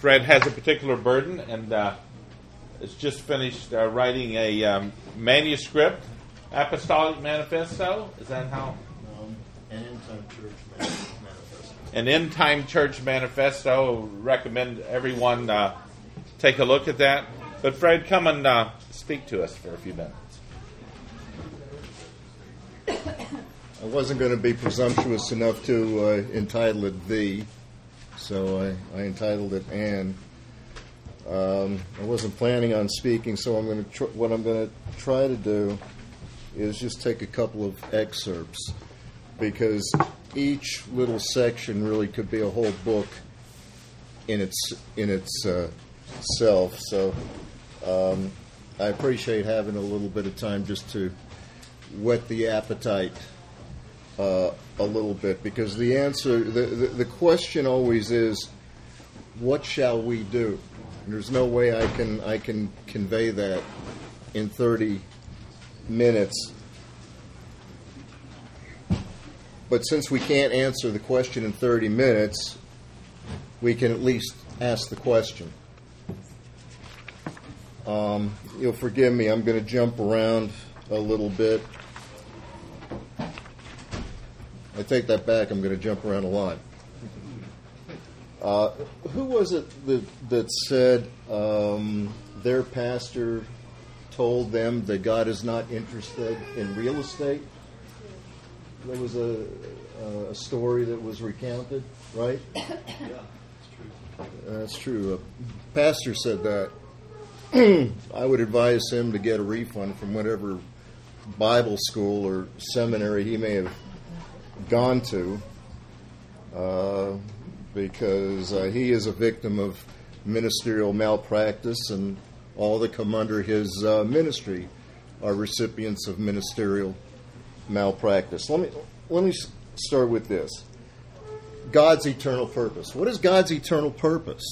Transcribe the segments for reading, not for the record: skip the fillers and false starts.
Fred has a particular burden and has just finished writing a manuscript, Apostolic Manifesto. Is that how? An End-Time Church Manifesto. An End-Time Church Manifesto. Recommend everyone take a look at that. But Fred, come and speak to us for a few minutes. I wasn't going to be presumptuous enough to entitle it "The," so I entitled it "An." I wasn't planning on speaking, so what I'm going to try to do is just take a couple of excerpts, because each little section really could be a whole book in its self. So I appreciate having a little bit of time just to whet the appetite a little bit, because the answer, the question always is, what shall we do? And there's no way I can convey that in 30 minutes. But since we can't answer the question in 30 minutes, we can at least ask the question. You'll forgive me, I'm going to jump around a little bit. I take that back, I'm going to jump around a lot. Who was it that said their pastor told them that God is not interested in real estate? There was a story that was recounted, right? Yeah, it's true. That's true. A pastor said that. I would advise him to get a refund from whatever Bible school or seminary he may have gone to, because he is a victim of ministerial malpractice, and all that come under his ministry are recipients of ministerial malpractice. Let me start with this. God's eternal purpose. What is God's eternal purpose?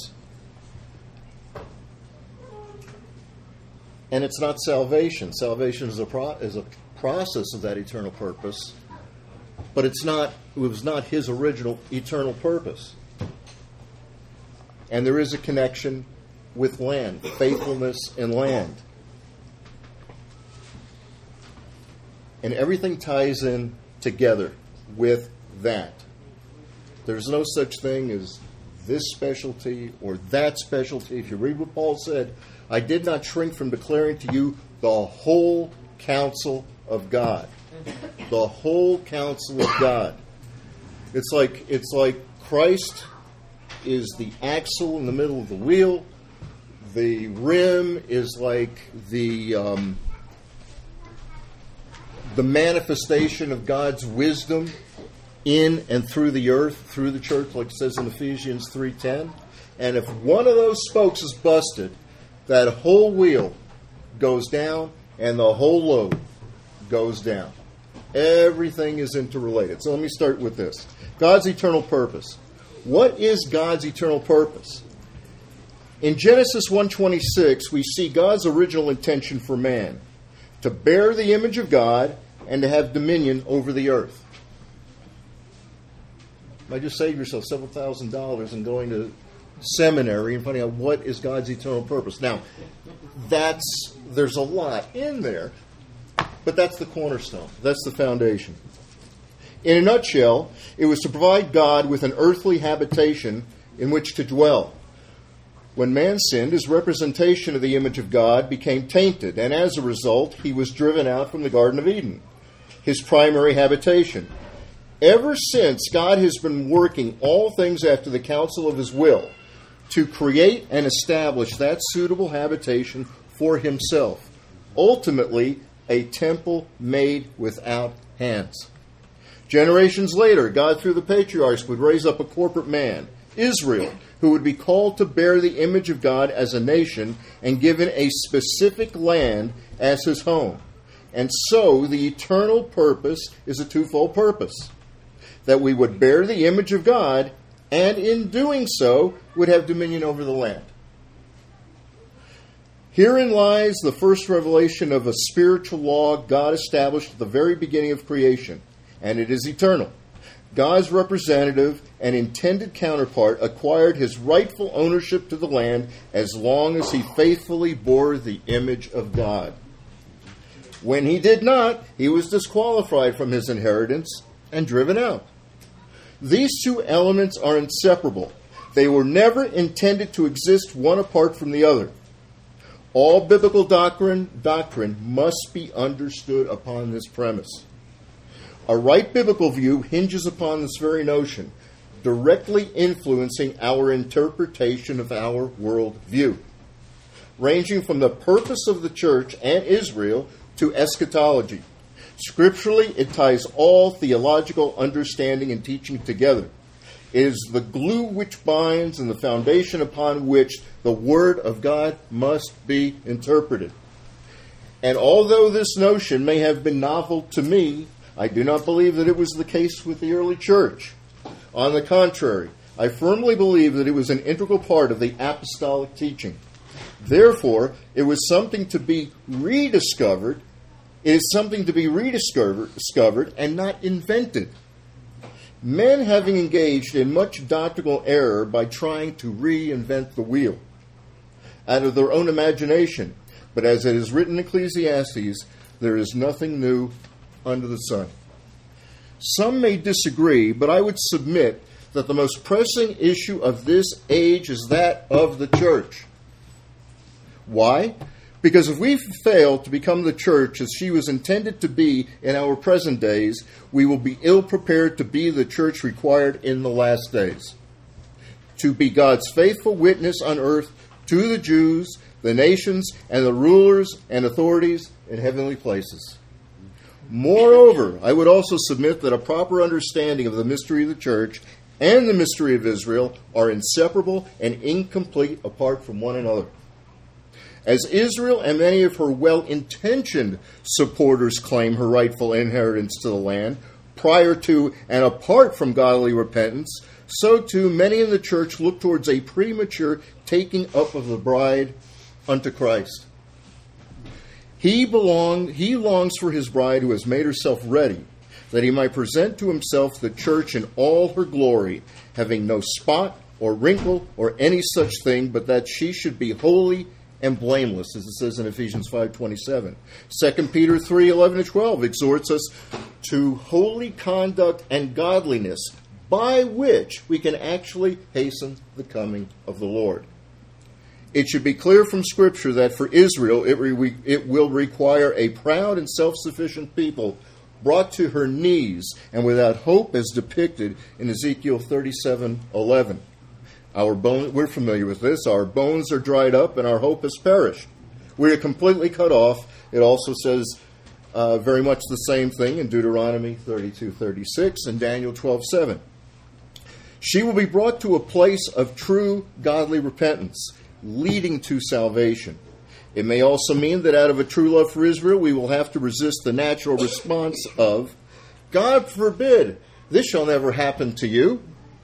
And it's not salvation. Salvation is a process of that eternal purpose, but it was not his original eternal purpose. And there is a connection with land, faithfulness in land. And everything ties in together with that. There's no such thing as this specialty or that specialty. If you read what Paul said, I did not shrink from declaring to you the whole counsel of God. The whole counsel of God. It's like Christ is the axle in the middle of the wheel. The rim is like the manifestation of God's wisdom in and through the earth, through the church, like it says in Ephesians 3:10. And if one of those spokes is busted, that whole wheel goes down and the whole load goes down. Everything is interrelated. So let me start with this. God's eternal purpose. What is God's eternal purpose? In Genesis 1:26, we see God's original intention for man, to bear the image of God and to have dominion over the earth. I just saved yourself several $1,000s in going to seminary and finding out what is God's eternal purpose. Now, there's a lot in there, but that's the cornerstone. That's the foundation. In a nutshell, it was to provide God with an earthly habitation in which to dwell. When man sinned, his representation of the image of God became tainted, and as a result, he was driven out from the Garden of Eden, his primary habitation. Ever since, God has been working all things after the counsel of his will to create and establish that suitable habitation for himself. Ultimately, a temple made without hands. Generations later, God through the patriarchs would raise up a corporate man, Israel, who would be called to bear the image of God as a nation and given a specific land as his home. And so the eternal purpose is a twofold purpose. That we would bear the image of God, and in doing so, would have dominion over the land. Herein lies the first revelation of a spiritual law God established at the very beginning of creation, and it is eternal. God's representative and intended counterpart acquired his rightful ownership to the land as long as he faithfully bore the image of God. When he did not, he was disqualified from his inheritance and driven out. These two elements are inseparable. They were never intended to exist one apart from the other. All biblical doctrine must be understood upon this premise. A right biblical view hinges upon this very notion, directly influencing our interpretation of our world view, ranging from the purpose of the church and Israel to eschatology. Scripturally, it ties all theological understanding and teaching together. It is the glue which binds and the foundation upon which the Word of God must be interpreted. And although this notion may have been novel to me, I do not believe that it was the case with the early church. On the contrary, I firmly believe that it was an integral part of the apostolic teaching. Therefore, it was something to be rediscovered. It is something to be rediscovered and not invented. Men having engaged in much doctrinal error by trying to reinvent the wheel out of their own imagination. But as it is written in Ecclesiastes, there is nothing new under the sun. Some may disagree, but I would submit that the most pressing issue of this age is that of the church. Why? Because if we fail to become the church as she was intended to be in our present days, we will be ill prepared to be the church required in the last days. To be God's faithful witness on earth to the Jews, the nations, and the rulers and authorities in heavenly places. Moreover, I would also submit that a proper understanding of the mystery of the church and the mystery of Israel are inseparable and incomplete apart from one another. As Israel and many of her well-intentioned supporters claim her rightful inheritance to the land, prior to and apart from godly repentance, so too many in the church look towards a premature taking up of the bride unto Christ. He longs for his bride who has made herself ready, that he might present to himself the church in all her glory, having no spot or wrinkle or any such thing, but that she should be holy and blameless, as it says in Ephesians 5:27. 2 Peter 3:11-12 exhorts us to holy conduct and godliness, by which we can actually hasten the coming of the Lord. It should be clear from Scripture that for Israel it will require a proud and self-sufficient people brought to her knees and without hope as depicted in Ezekiel 37:11. We're familiar with this. Our bones are dried up and our hope has perished. We are completely cut off. It also says very much the same thing in Deuteronomy 32:36 and Daniel 12:7. She will be brought to a place of true godly repentance, leading to salvation. It may also mean that out of a true love for Israel, we will have to resist the natural response of, God forbid, this shall never happen to you.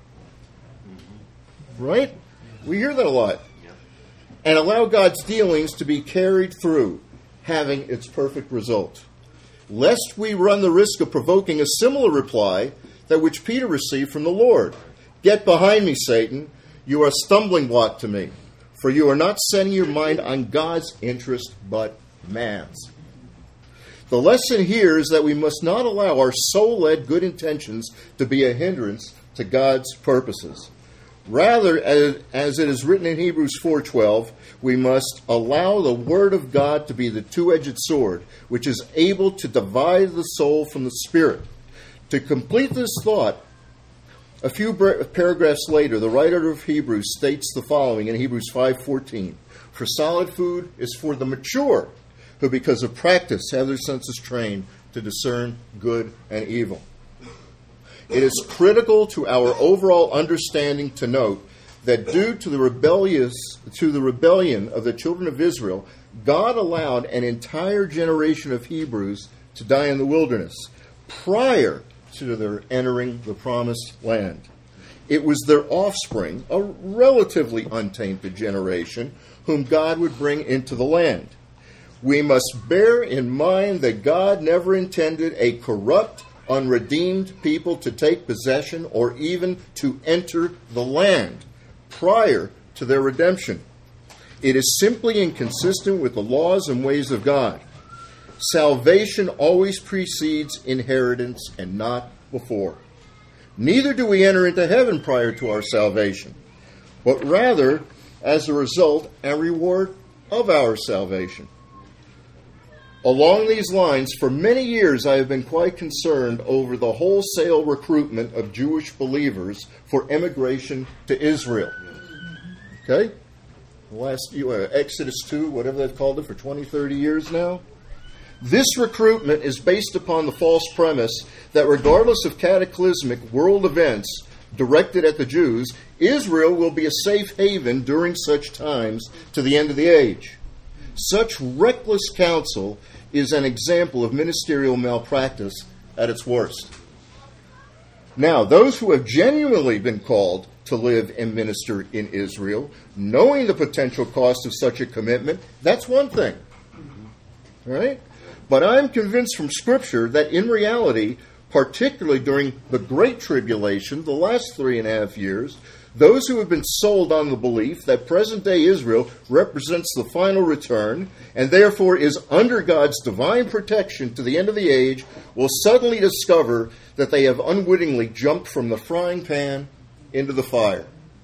Right? We hear that a lot. And allow God's dealings to be carried through, having its perfect result. Lest we run the risk of provoking a similar reply that which Peter received from the Lord. Get behind me, Satan. You are a stumbling block to me. For you are not setting your mind on God's interest, but man's. The lesson here is that we must not allow our soul-led good intentions to be a hindrance to God's purposes. Rather, as it is written in Hebrews 4:12, we must allow the Word of God to be the two-edged sword, which is able to divide the soul from the spirit. To complete this thought, a few paragraphs later, the writer of Hebrews states the following in Hebrews 5:14. For solid food is for the mature, who because of practice have their senses trained to discern good and evil. It is critical to our overall understanding to note that due to the rebellion of the children of Israel, God allowed an entire generation of Hebrews to die in the wilderness prior to their entering the promised land. It was their offspring, a relatively untainted generation, whom God would bring into the land. We must bear in mind that God never intended a corrupt, unredeemed people to take possession or even to enter the land prior to their redemption. It is simply inconsistent with the laws and ways of God. Salvation always precedes inheritance and not before. Neither do we enter into heaven prior to our salvation, but rather as a result and reward of our salvation. Along these lines, for many years I have been quite concerned over the wholesale recruitment of Jewish believers for emigration to Israel. Okay? Last Exodus 2, whatever they've called it, for 20, 30 years now. This recruitment is based upon the false premise that regardless of cataclysmic world events directed at the Jews, Israel will be a safe haven during such times to the end of the age. Such reckless counsel is an example of ministerial malpractice at its worst. Now, those who have genuinely been called to live and minister in Israel, knowing the potential cost of such a commitment, that's one thing. Right? But I'm convinced from Scripture that in reality, particularly during the Great Tribulation, the last 3.5 years, those who have been sold on the belief that present-day Israel represents the final return and therefore is under God's divine protection to the end of the age will suddenly discover that they have unwittingly jumped from the frying pan into the fire.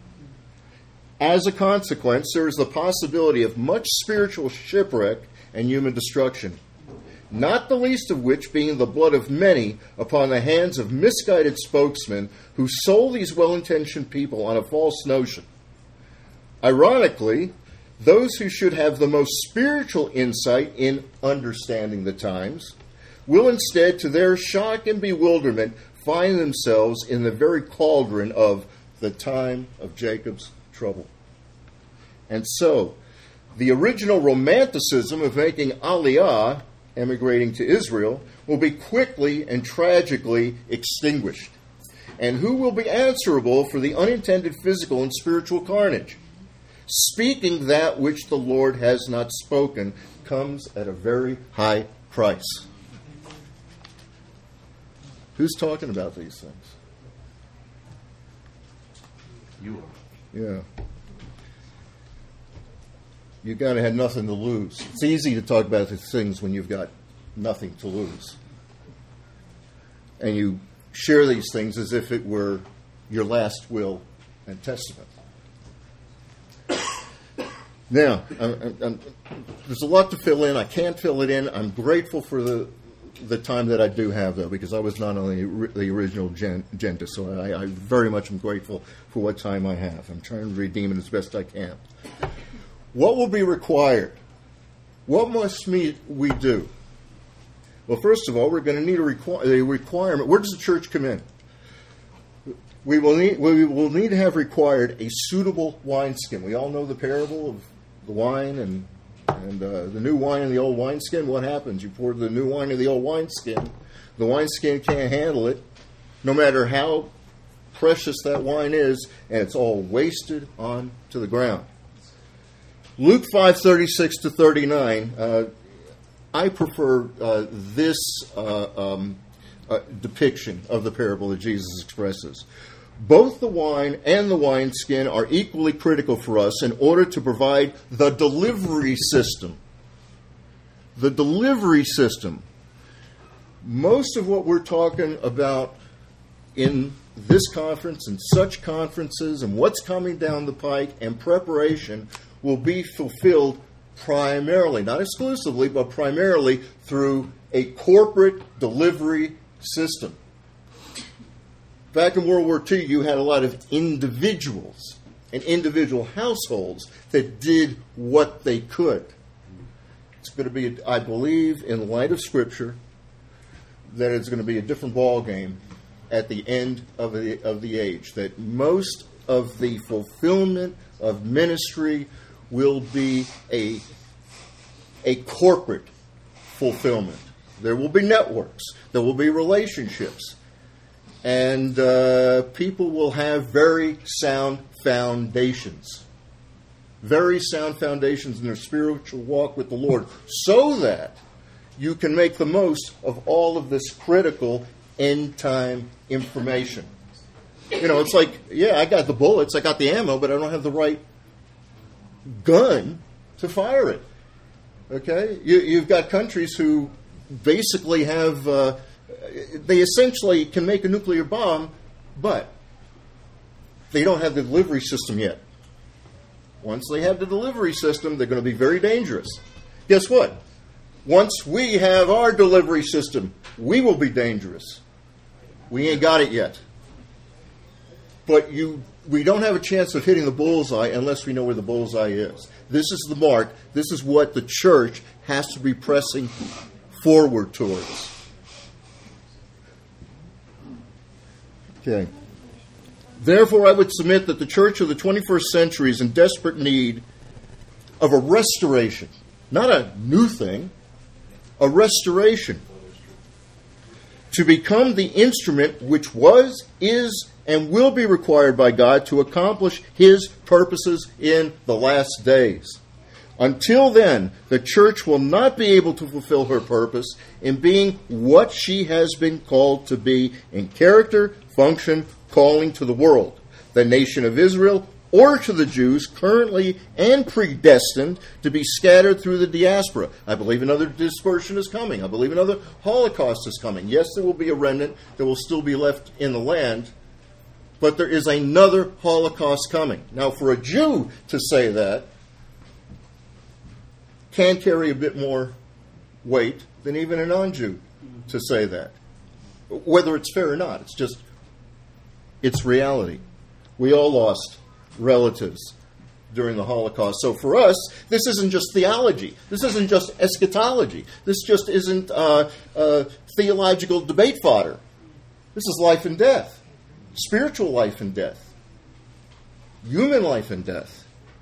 As a consequence, there is the possibility of much spiritual shipwreck and human destruction, not the least of which being the blood of many upon the hands of misguided spokesmen who sold these well-intentioned people on a false notion. Ironically, those who should have the most spiritual insight in understanding the times will instead, to their shock and bewilderment, find themselves in the very cauldron of the time of Jacob's trouble. And so, the original romanticism of making Aliyah, emigrating to Israel, will be quickly and tragically extinguished. And who will be answerable for the unintended physical and spiritual carnage? Speaking that which the Lord has not spoken comes at a very high price. Who's talking about these things? You are. Yeah. You kind of had nothing to lose. It's easy to talk about these things when you've got nothing to lose. And you share these things as if it were your last will and testament. Now, there's a lot to fill in. I can't fill it in. I'm grateful for the time that I do have, though, because I was not on the original agenda, so I very much am grateful for what time I have. I'm trying to redeem it as best I can. What will be required? What must we do? Well, first of all, we're going to need a requirement. Where does the church come in? We will need to have required a suitable wineskin. We all know the parable of the wine and the new wine in the old wineskin. What happens? You pour the new wine in the old wineskin. The wineskin can't handle it, no matter how precious that wine is, and it's all wasted onto the ground. Luke 5:36 to 39. I prefer this depiction of the parable that Jesus expresses. Both the wine and the wineskin are equally critical for us in order to provide the delivery system. The delivery system. Most of what we're talking about in this conference and such conferences and what's coming down the pike and preparation will be fulfilled primarily, not exclusively, but primarily through a corporate delivery system. Back in World War II, you had a lot of individuals and individual households that did what they could. It's going to be, I believe, in light of Scripture, that it's going to be a different ball game at the end of the age. That most of the fulfillment of ministry will be a corporate fulfillment. There will be networks. There will be relationships. And people will have very sound foundations. Very sound foundations in their spiritual walk with the Lord, so that you can make the most of all of this critical end-time information. You know, it's like, yeah, I got the bullets, I got the ammo, but I don't have the right gun to fire it. Okay? You've got countries who basically have, they essentially can make a nuclear bomb, but they don't have the delivery system yet. Once they have the delivery system, they're going to be very dangerous. Guess what? Once we have our delivery system, we will be dangerous. We ain't got it yet. But we don't have a chance of hitting the bullseye unless we know where the bullseye is. This is the mark. This is what the church has to be pressing forward towards. Okay. Therefore, I would submit that the church of the 21st century is in desperate need of a restoration. Not a new thing, a restoration. To become the instrument which was, is, and will be required by God to accomplish His purposes in the last days. Until then, the church will not be able to fulfill her purpose in being what she has been called to be in character, function, calling to the world, the nation of Israel, or to the Jews currently and predestined to be scattered through the diaspora. I believe another dispersion is coming. I believe another Holocaust is coming. Yes, there will be a remnant that will still be left in the land, but there is another Holocaust coming. Now, for a Jew to say that can carry a bit more weight than even a non-Jew to say that. Whether it's fair or not, it's reality. We all lost relatives during the Holocaust. So for us, this isn't just theology. This isn't just eschatology. This just isn't theological debate fodder. This is life and death. Spiritual life and death. Human life and death.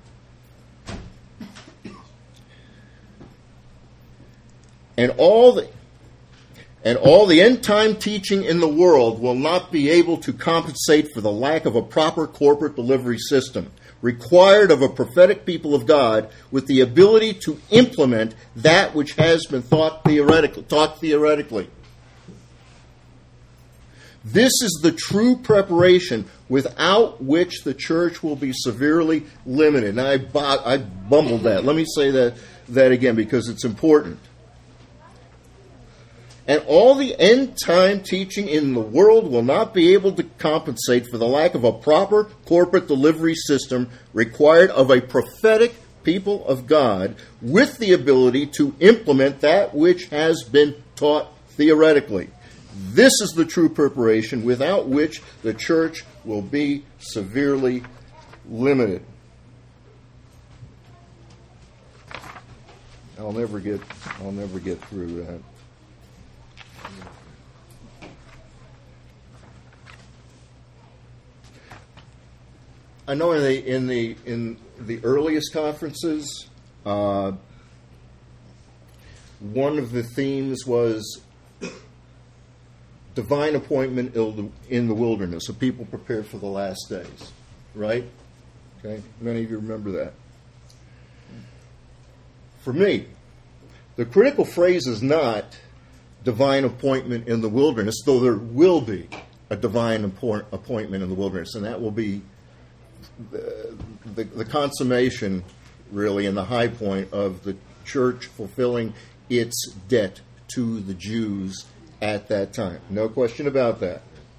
And all the end-time teaching in the world will not be able to compensate for the lack of a proper corporate delivery system required of a prophetic people of God with the ability to implement that which has been taught theoretically. This is the true preparation without which the church will be severely limited. And I bumbled that. Let me say that again because it's important. And all the end-time teaching in the world will not be able to compensate for the lack of a proper corporate delivery system required of a prophetic people of God with the ability to implement that which has been taught theoretically. This is the true preparation without which the church will be severely limited. I'll never get through that. I know in the earliest conferences, one of the themes was divine appointment in the wilderness, a people prepared for the last days. Right? Okay, many of you remember that. For me, the critical phrase is not divine appointment in the wilderness, though there will be a divine appointment in the wilderness, and that will be the consummation, really, and the high point of the church fulfilling its debt to the Jews at that time. No question about that.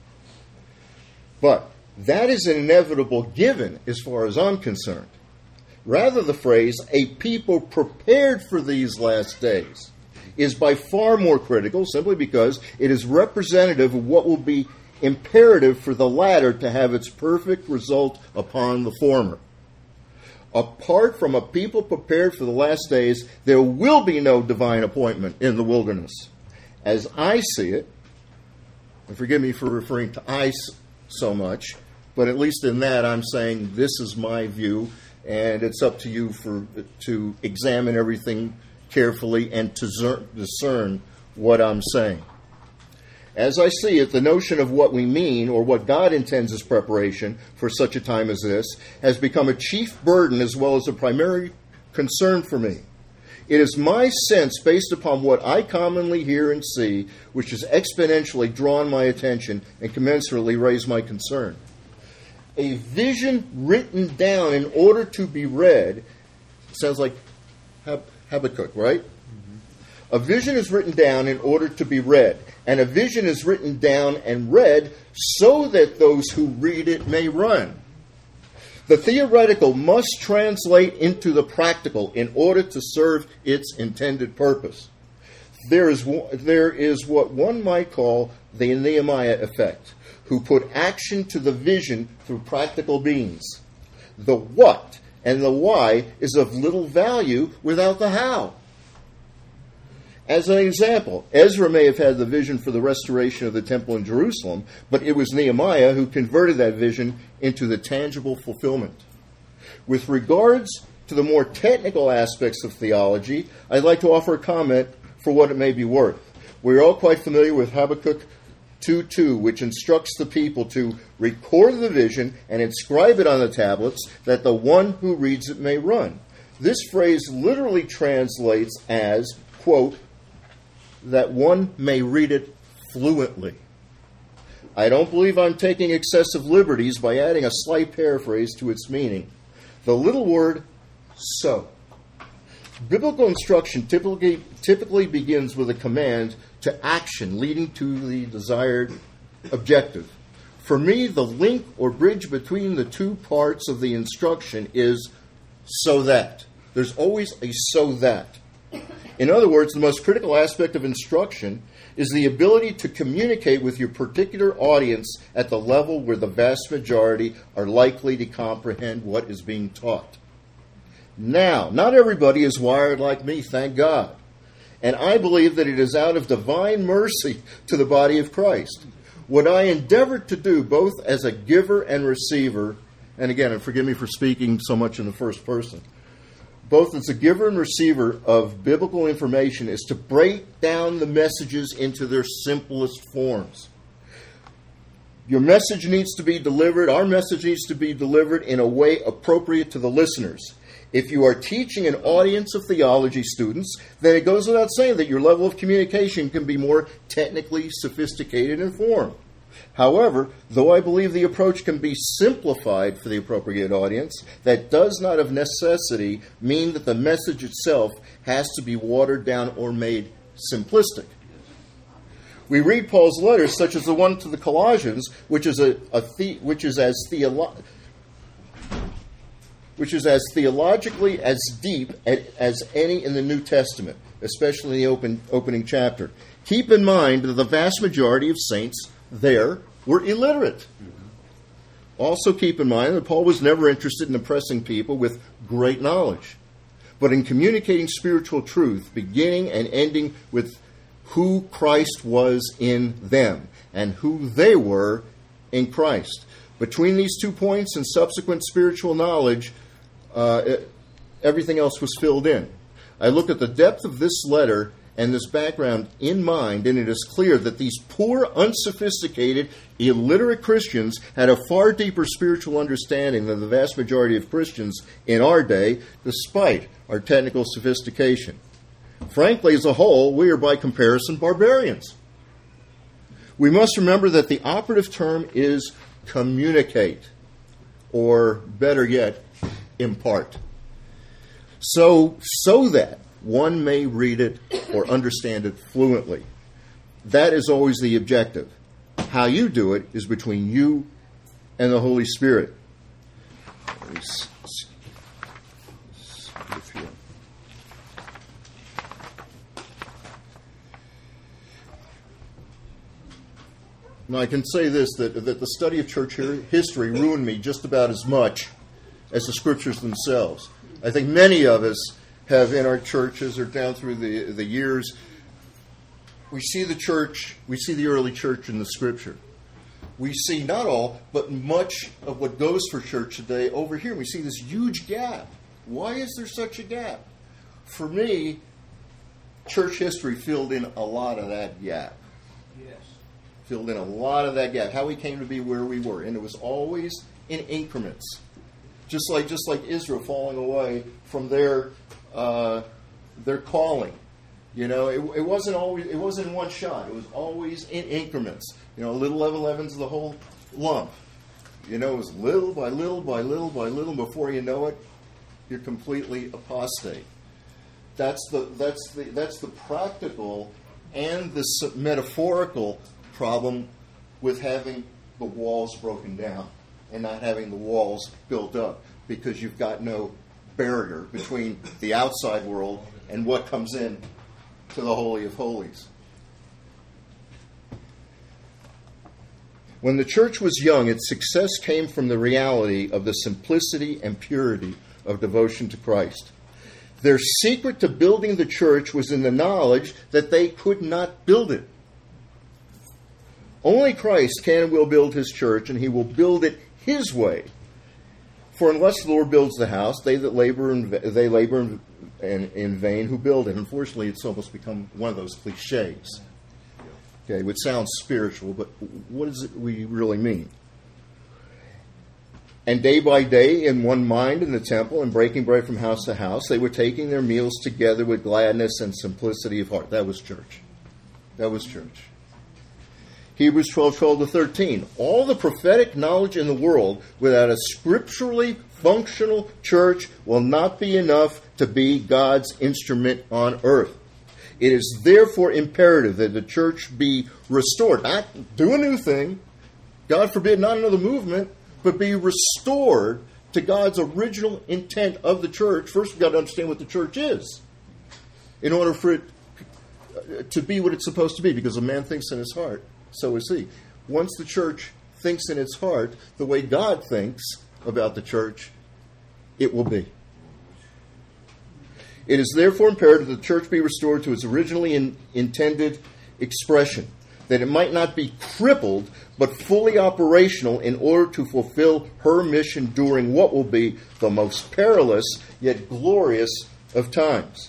But that is an inevitable given as far as I'm concerned. Rather, the phrase, a people prepared for these last days, is by far more critical simply because it is representative of what will be imperative for the latter to have its perfect result upon the former. Apart from a people prepared for the last days, there will be no divine appointment in the wilderness. As I see it, and forgive me for referring to I so much, but at least in that I'm saying this is my view, and it's up to you to examine everything carefully and to discern what I'm saying. As I see it, the notion of what we mean, or what God intends as preparation for such a time as this, has become a chief burden as well as a primary concern for me. It is my sense, based upon what I commonly hear and see, which has exponentially drawn my attention and commensurately raised my concern. A vision written down in order to be read sounds like Habakkuk, right? Mm-hmm. A vision is written down in order to be read, and a vision is written down and read so that those who read it may run. The theoretical must translate into the practical in order to serve its intended purpose. There is what one might call the Nehemiah effect, who put action to the vision through practical means. The what and the why is of little value without the how. As an example, Ezra may have had the vision for the restoration of the temple in Jerusalem, but it was Nehemiah who converted that vision into the tangible fulfillment. With regards to the more technical aspects of theology, I'd like to offer a comment for what it may be worth. We're all quite familiar with Habakkuk 2:2, which instructs the people to record the vision and inscribe it on the tablets, that the one who reads it may run. This phrase literally translates as, quote, that one may read it fluently. I don't believe I'm taking excessive liberties by adding a slight paraphrase to its meaning. The little word, so. Biblical instruction typically begins with a command to action leading to the desired objective. For me, the link or bridge between the two parts of the instruction is so that. There's always a so that. In other words, the most critical aspect of instruction is the ability to communicate with your particular audience at the level where the vast majority are likely to comprehend what is being taught. Now, not everybody is wired like me, thank God. And I believe that it is out of divine mercy to the body of Christ. What I endeavor to do, both as a giver and receiver, and again, and forgive me for speaking so much in the first person, both as a giver and receiver of biblical information, is to break down the messages into their simplest forms. Your message needs to be delivered, our message needs to be delivered in a way appropriate to the listeners. If you are teaching an audience of theology students, then it goes without saying that your level of communication can be more technically sophisticated and formed. However, though I believe the approach can be simplified for the appropriate audience, that does not of necessity mean that the message itself has to be watered down or made simplistic. We read Paul's letters, such as the one to the Colossians, which is as theologically as deep as any in the New Testament, especially in the opening chapter. Keep in mind that the vast majority of saints there were illiterate. Also keep in mind that Paul was never interested in impressing people with great knowledge, but in communicating spiritual truth, beginning and ending with who Christ was in them and who they were in Christ. Between these 2 points and subsequent spiritual knowledge, everything else was filled in. I look at the depth of this letter and this background in mind, and it is clear that these poor, unsophisticated, illiterate Christians had a far deeper spiritual understanding than the vast majority of Christians in our day, despite our technical sophistication. Frankly, as a whole, we are by comparison barbarians. We must remember that the operative term is communicate, or better yet, impart. So that one may read it or understand it fluently. That is always the objective. How you do it is between you and the Holy Spirit. Now, I can say this, that the study of church history ruined me just about as much as the scriptures themselves. I think many of us have in our churches or down through the years, we see the church, we see the early church in the scripture. We see not all, but much of what goes for church today over here. We see this huge gap. Why is there such a gap? For me, church history filled in a lot of that gap. Yes. Filled in a lot of that gap. How we came to be where we were. And it was always in increments. Just like Israel falling away from their their calling. You know, it wasn't in one shot. It was always in increments. You know, a little leaven's the whole lump. You know, it was little by little by little by little. Before you know it, you're completely apostate. That's the practical and the metaphorical problem with having the walls broken down and not having the walls built up, because you've got no barrier between the outside world and what comes in to the Holy of Holies. When the church was young, its success came from the reality of the simplicity and purity of devotion to Christ. Their secret to building the church was in the knowledge that they could not build it. Only Christ can and will build his church, and he will build it his way. For unless the Lord builds the house, they labor in vain who build it. Unfortunately, it's almost become one of those cliches. Okay, which sounds spiritual, but what does it we really mean? And day by day, in one mind in the temple, and breaking bread from house to house, they were taking their meals together with gladness and simplicity of heart. That was church. That was church. Hebrews 12:12-13. All the prophetic knowledge in the world without a scripturally functional church will not be enough to be God's instrument on earth. It is therefore imperative that the church be restored. Not do a new thing. God forbid, not another movement, but be restored to God's original intent of the church. First, we've got to understand what the church is in order for it to be what it's supposed to be, because a man thinks in his heart, so is he. Once the church thinks in its heart the way God thinks about the church, it will be. It is therefore imperative that the church be restored to its originally intended expression, that it might not be crippled, but fully operational in order to fulfill her mission during what will be the most perilous yet glorious of times.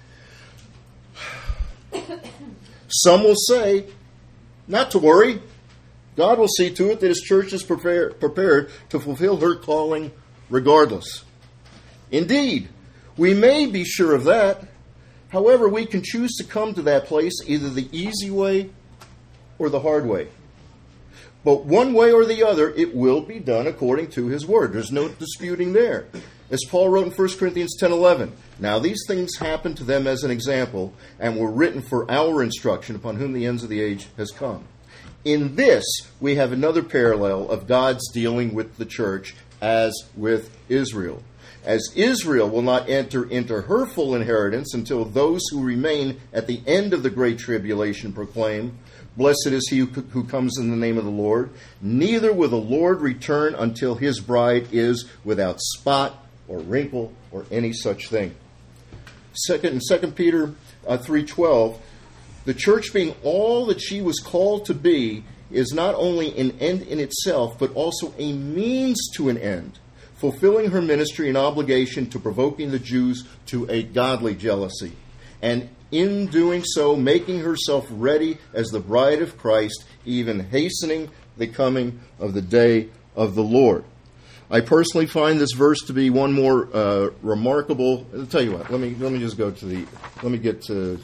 Some will say, not to worry, God will see to it that his church is prepared to fulfill her calling regardless. Indeed, we may be sure of that. However, we can choose to come to that place either the easy way or the hard way. But one way or the other, it will be done according to his word. There's no disputing there. As Paul wrote in 1 Corinthians 10:11, now these things happened to them as an example, and were written for our instruction, upon whom the ends of the age has come. In this, we have another parallel of God's dealing with the church as with Israel. As Israel will not enter into her full inheritance until those who remain at the end of the great tribulation proclaim, blessed is he who comes in the name of the Lord. Neither will the Lord return until his bride is without spot or wrinkle or any such thing. In 2 Peter 3:12, the church being all that she was called to be is not only an end in itself, but also a means to an end, fulfilling her ministry and obligation to provoking the Jews to a godly jealousy, and in doing so, making herself ready as the bride of Christ, even hastening the coming of the day of the Lord. I personally find this verse to be one more remarkable. I'll tell you what. Let me just go to let me get to.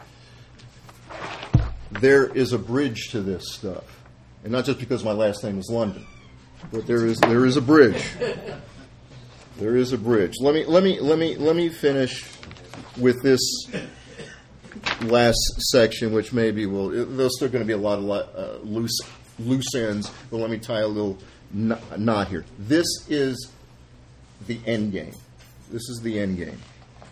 There is a bridge to this stuff, and not just because my last name is London, but there is a bridge. There is a bridge. Let me finish with this last section, which maybe there's still going to be a lot of loose ends, but let me tie a little knot here. This is the end game. This is the end game.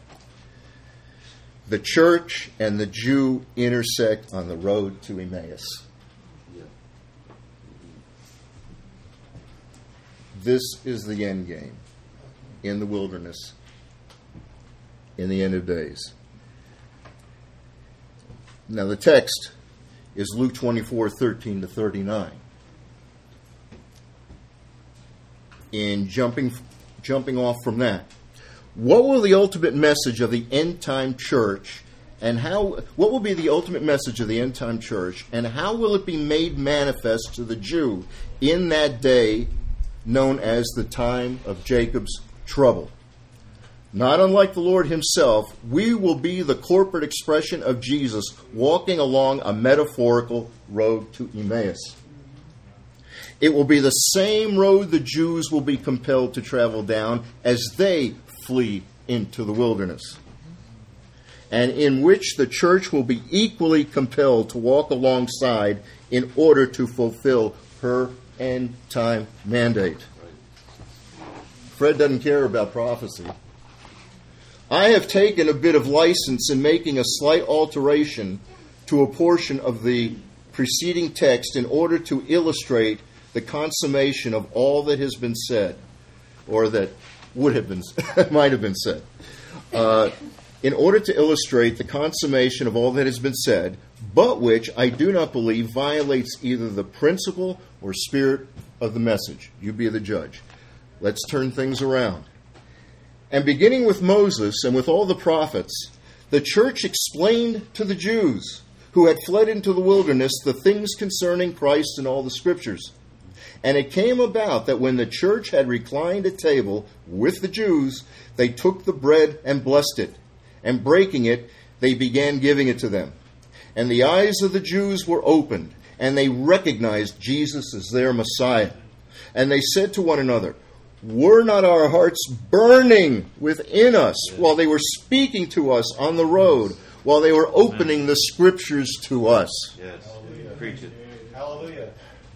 The church and the Jew intersect on the road to Emmaus. This is the end game in the wilderness in the end of days. Now the text is Luke 24:13-39. In jumping off from that, what will the ultimate message of the end time church what will be the ultimate message of the end time church, and how will it be made manifest to the Jew in that day known as the time of Jacob's trouble? not unlike the Lord himself, we will be the corporate expression of Jesus walking along a metaphorical road to Emmaus. It will be the same road the Jews will be compelled to travel down as they flee into the wilderness, and in which the church will be equally compelled to walk alongside in order to fulfill her end-time mandate. Fred doesn't care about prophecy. I have taken a bit of license in making a slight alteration to a portion of the preceding text in order to illustrate the consummation of all that has been said, or that would have been, might have been said. In order to illustrate the consummation of all that has been said, but which I do not believe violates either the principle or spirit of the message. You be the judge. Let's turn things around. And beginning with Moses and with all the prophets, the church explained to the Jews who had fled into the wilderness the things concerning Christ in all the scriptures. And it came about that when the church had reclined at table with the Jews, they took the bread and blessed it. And breaking it, they began giving it to them. And the eyes of the Jews were opened, and they recognized Jesus as their Messiah. And they said to one another, were not our hearts burning within us while they were speaking to us on the road, while they were opening the scriptures to us? Yes. Preach it. Hallelujah.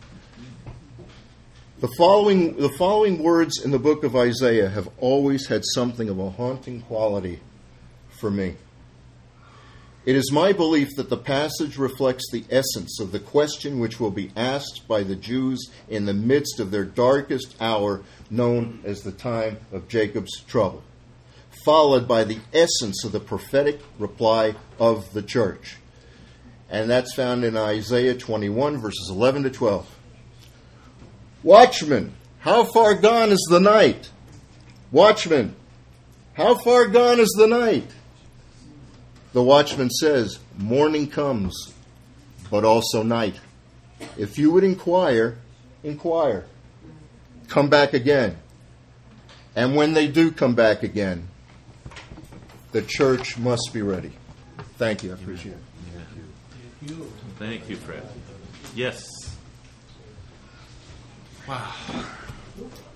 The following words in the book of Isaiah have always had something of a haunting quality for me. It is my belief that the passage reflects the essence of the question which will be asked by the Jews in the midst of their darkest hour, known as the time of Jacob's trouble, followed by the essence of the prophetic reply of the church. And that's found in Isaiah 21, verses 11 to 12. Watchman, how far gone is the night? Watchman, how far gone is the night? The watchman says, morning comes, but also night. If you would inquire, inquire. Come back again. And when they do come back again, the church must be ready. Thank you. I appreciate it. Thank you, Fred. Yes. Wow.